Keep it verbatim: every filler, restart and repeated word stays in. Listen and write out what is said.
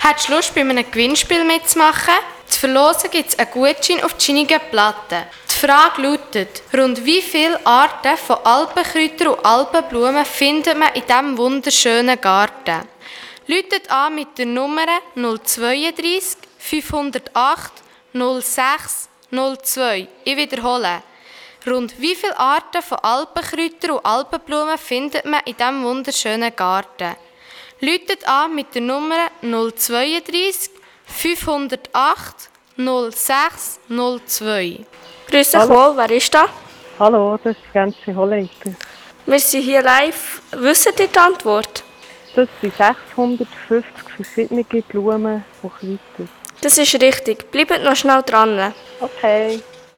Hättest du Lust, bei einem Gewinnspiel mitzumachen? Zu verlosen gibt es einen Gutschein auf die scheinige Platte. Die Frage lautet, rund wie viele Arten von Alpenkräutern und Alpenblumen findet man in diesem wunderschönen Garten? Läutet an mit der Nummer null drei zwei fünf null acht null sechs null zwei. Ich wiederhole. Rund wie viele Arten von Alpenkräutern und Alpenblumen findet man in diesem wunderschönen Garten? Läutet an mit der Nummer null drei zwei fünf null acht null sechs null zwei. Grüß dich wohl, wer ist da? Hallo, das ist die ganze Holländer. Wir sind hier live. Wissen Sie die Antwort? Das sind sechshundertfünfzig verschiedene Blumen, die kräutern. Das ist richtig. Bleibt noch schnell dran. Okay.